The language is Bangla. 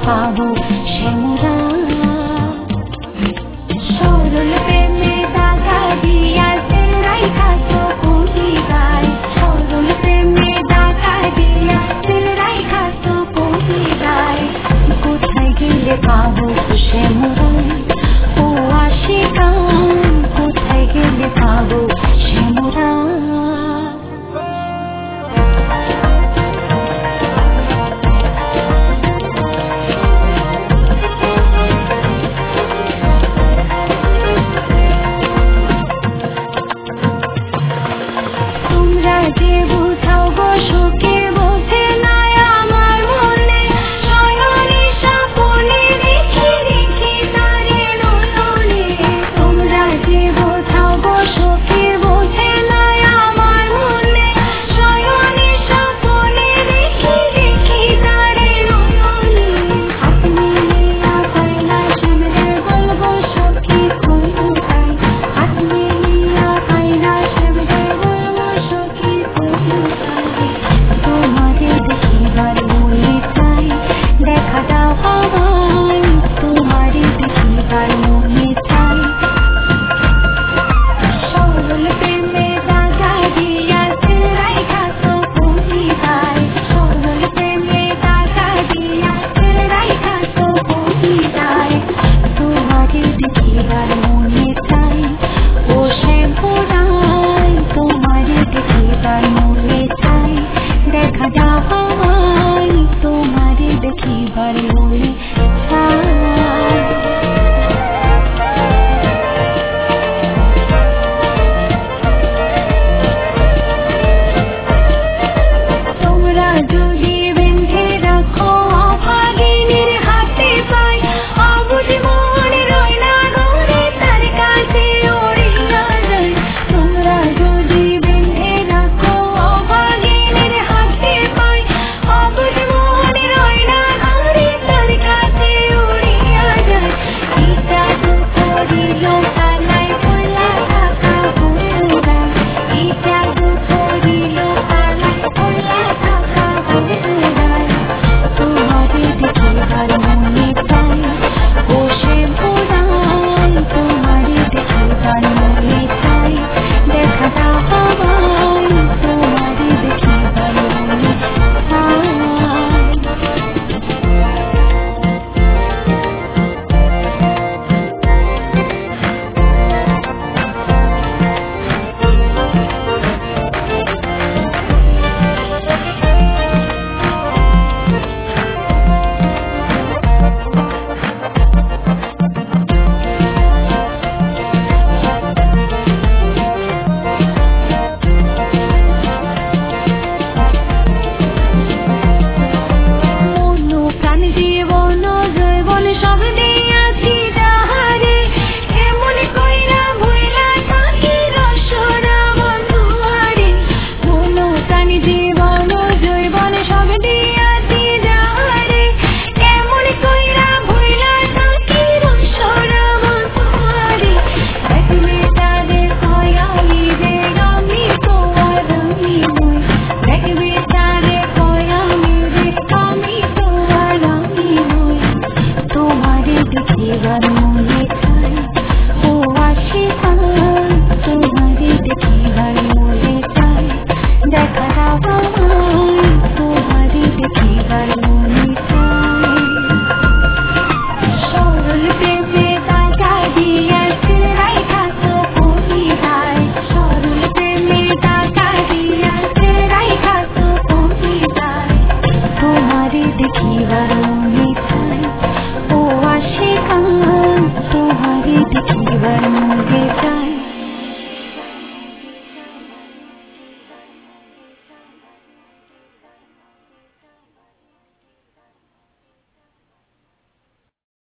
পাবো শ্যামরা সরল প্রেমে দাগা দিয়া তেল রাইখা তো কোটি গায় সরল প্রেমে দাগা দিয়া তেল রাইখা তো কোটি গায় কোথায় গেলে পাবো শ্যামরা ও আশিকা কোথায় গেলে পাবো শ্যামরা যে বুঝাও গো সুখে বোঝে না আমার মনে শয়নে স্বপ্নে দেখি দেখি তারে রোলনে তোমরা যে বোঝাও গো সুখে বোঝে না আমার মনে শয়নে স্বপ্নে দেখি দেখি তারে রোলনে আপনি নিয়া পাইলা শ্যামরে বলবো সখী কইলো তাই আপনি নিয়া পাইলা শ্যামরে বলবো সখী তোমারে দেখিবার মনে চাই দেখা দাও আমায় তোমারে দেখিবার মনে চাই সরল প্রেমে দাগা দিয়া তেল রাইখা তো কোটি গায় সরল প্রেমে দাগা দিয়া তেল রাইখা তো কোটি গায় তোমারে দেখিবার মনে চাই ও শ্যামরাই তোমারে দেখিবার মনে চাই দেখা যাও আমায় তোমারে দেখিবার মনে